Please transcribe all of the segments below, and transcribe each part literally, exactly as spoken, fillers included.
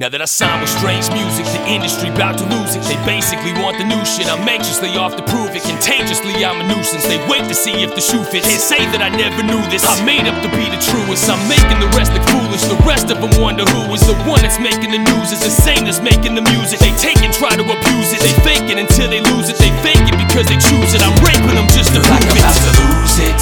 Now that I signed with Strange Music, the industry bout to lose it. They basically want the new shit, I'm anxiously off to prove it. Contagiously I'm a nuisance, they wait to see if the shoe fits. Can't say that I never knew this, I made up to be the truest. I'm making the rest look foolish, the rest of them wonder who is the one that's making the news. Is the same that's making the music. They take and try to abuse it, they fake it until they lose it. They fake it because they choose it, I'm raping them just to prove it. I'm about to lose it,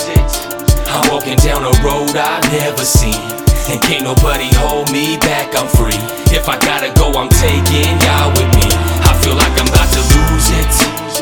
I'm walking down a road I've never seen, and can't nobody hold me back, I'm free. If I gotta go, I'm taking y'all with me. I feel like I'm about to lose it,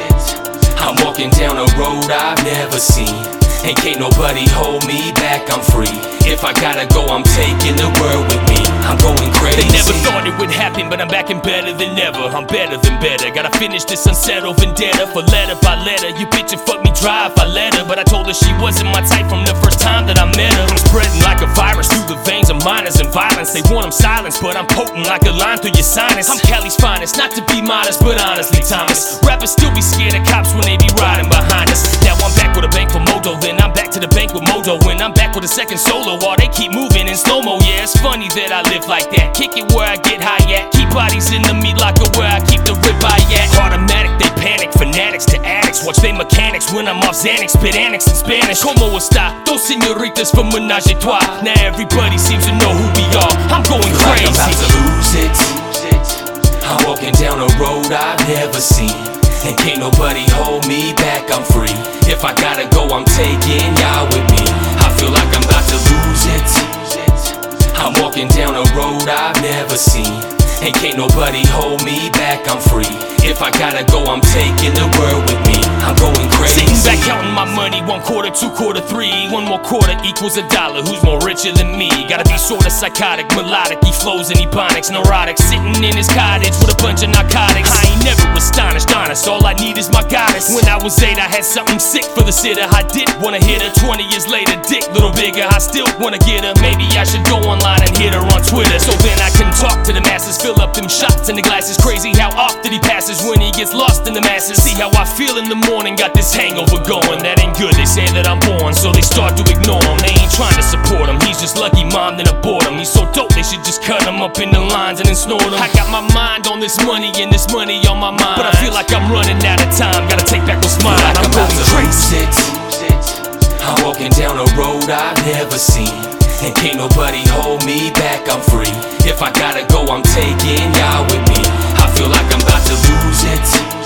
I'm walking down a road I've never seen, and can't nobody hold me back, I'm free. If I gotta go, I'm taking the world with me. I'm going crazy. They never thought it would happen, but I'm back and better than ever. I'm better than better. Gotta finish this unsettled vendetta for letter by letter. You bitch and fuck me dry if I let her, but I told her she wasn't my type from the first time that I met her. I'm spreading like a virus through the veins of minors and violence. They want them silenced, but I'm potent like a line through your sinus. I'm Cali's finest, not to be modest, but honestly timeless. Rappers still be scared of cops when they be riding behind us. Now I'm back with a bank for Mojo, then I'm back to the bank with Mojo. When I'm back with a second solo, while they keep moving in slow-mo. Yeah, it's funny that I live like that. Kick it where I get high at. Keep bodies in the meat locker where I keep the ribeye at. Automatic, they panic. Fanatics to addicts, watch they mechanics when I'm off Xanax. Spit annex in Spanish. Como está? Dos señoritas from Menage a Trois. Now everybody seems to know who we are. I'm going crazy. I'm about to lose it, I'm walking down a road I've never seen, and can't nobody hold me back, I'm free. If I gotta go, I'm taking y'all with me. I feel like I'm about to lose it, I'm walking down a road I've never seen, and can't nobody hold me back, I'm free. If I gotta go, I'm taking the world with me. I'm going crazy. Sitting back counting my money, one quarter, two quarter, three. One more quarter equals a dollar, who's more richer than me? Gotta be sorta psychotic, melodic, he flows and ebonics, neurotic. Sitting in his cottage with a bunch of narcotics. I ain't never astonished, honest, all I need is my goddess. When I was eight, I had something sick for the sitter. I did wanna hit her, twenty years later, dick little bigger. I still wanna get her, maybe I should go online and hit her on Twitter, so then I can talk to the masses, fill up them shots in the glasses. Crazy how often he passes when he gets lost in the masses. See how I feel in the morning, got this hangover going. That ain't good, they say that I'm born, so they start to ignore him. They ain't trying to support him, he's just lucky mom then abort him. He's so dope, they should just cut him up in the lines and then snort him. I got my mind on this money and this money on my mind, but I feel like I'm running out of time, gotta take back what's mine. Like I'm, I'm going about to crazy. lose it, I'm walking down a road I've never seen, and can't nobody hold me back, I'm free. If I gotta go, I'm taking y'all with me. I feel like I'm about to lose it,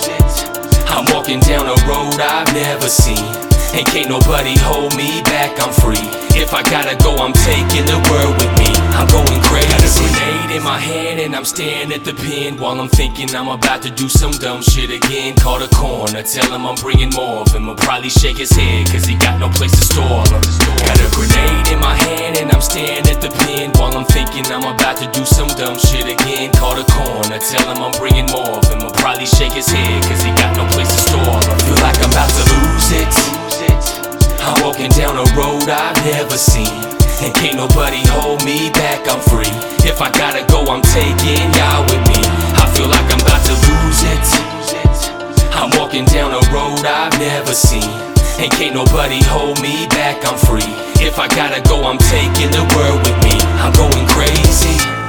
I'm walking down a road I've never seen, and can't nobody hold me back, I'm free. If I gotta go, I'm taking the world with me. I'm going crazy. Got a grenade in my hand and I'm staring at the pen while I'm thinking I'm about to do some dumb shit again. Call the corner, tell him I'm bringing more of him. He'll probably shake his head cause he got no place to store them. Got a grenade in my hand and I'm staring at the pen while I'm thinking I'm about to do some dumb shit again. Call the corner, tell him I'm bringing more of him. He'll probably shake his head cause he got no place to store them. Feel like I'm about to lose it, I'm walking down a road I've never seen, and can't nobody hold me back, I'm free. If I gotta go, I'm taking y'all with me. I feel like I'm about to lose it, I'm walking down a road I've never seen, and can't nobody hold me back, I'm free. If I gotta go, I'm taking the world with me. I'm going crazy.